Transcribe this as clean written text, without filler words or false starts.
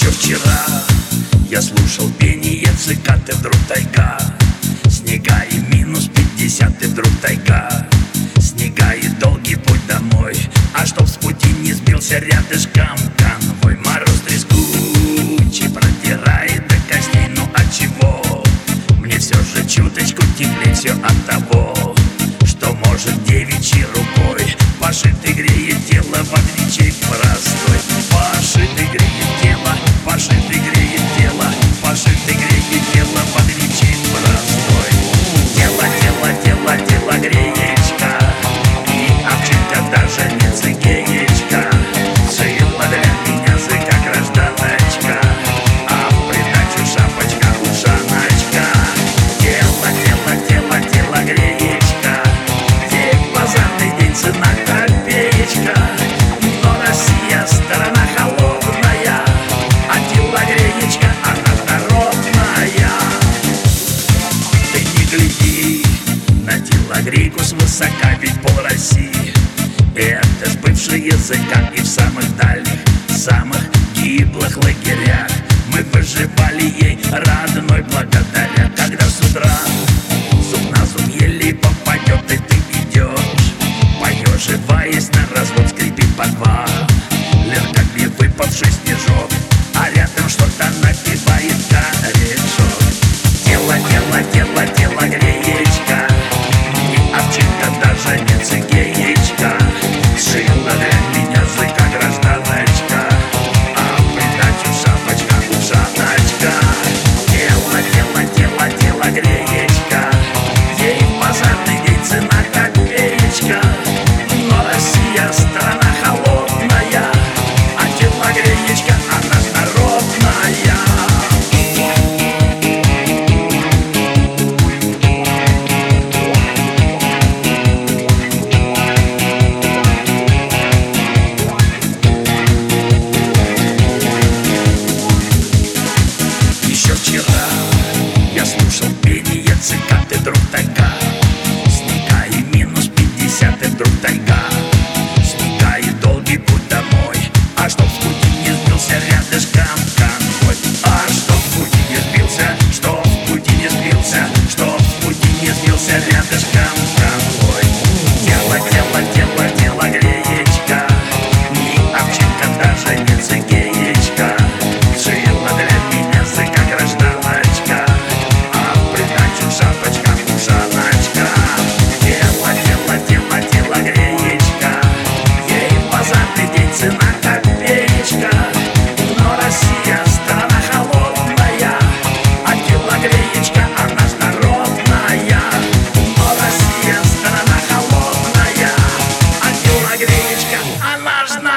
Еще вчера я слушал пение цикад, и вдруг тайга, снега и -50, и вдруг тайга, снега и долгий путь домой. А чтоб с пути не сбился рядышком конвой, мороз трескучий продирает до костей. Ну от чего? Мне все же чуточку теплее, все от того, что может девичьей рукой пошитый греет тело в огничек простой. Пошитый греет тело, пошитый греет тело, пошитый греет тело в огничек простой. Тело, тело, тело, тело греечка, и овчинка даже не цигеечка, шила для меня зыка гражданочка, а в придачу шапочка ушаночка. Тело, тело, тело, тело греечка, ей в базарный день цена копеечка. Но Россия страна холодная, а тело греечка, она народная. Ты не гляди на телогрейку свысока, ведь пол России это ж бывший языка. И в самых дальних, самых гиблых лагерях мы выживали ей родной благодаря. Когда с утра зуб на зуб еле попадет, и ты идешь, поеживаясь на развод, скрипит подвал, легко как выпавший снежок, а рядом что-то напевает корешок. Тело, тело, тело, тело греечка, и овчинка даже не цигеечка, шила для меня зыка гражданочка, а в придачу шапочка ушаночка. Тело, тело, тело, тело греечка, ей в базарный день цена копеечка. Но Россия страна холодная, а тело греечка, она ж народная. Еще вчера я слушал пение цикад, и вдруг тайга, снега и -50, и вдруг тайга, снега и долгий путь домой. А чтоб в пути не сбился рядышком конвой, а чтоб в пути не сбился, чтоб в пути не сбился, чтоб в пути не сбился рядышком конвой. Тело, тело, тело, тело греечка, и овчинка даже не цигеечка, шила для меня зыка гражданочка, а в придачу шапочка ушаночка. Тело, тело, тело, тело греечка, ей в базарный день цена копеечка. Но Россия страна холодная, а тело греечка, она ж народная. Но Россия страна холодная, а тело греечка, она ж народная.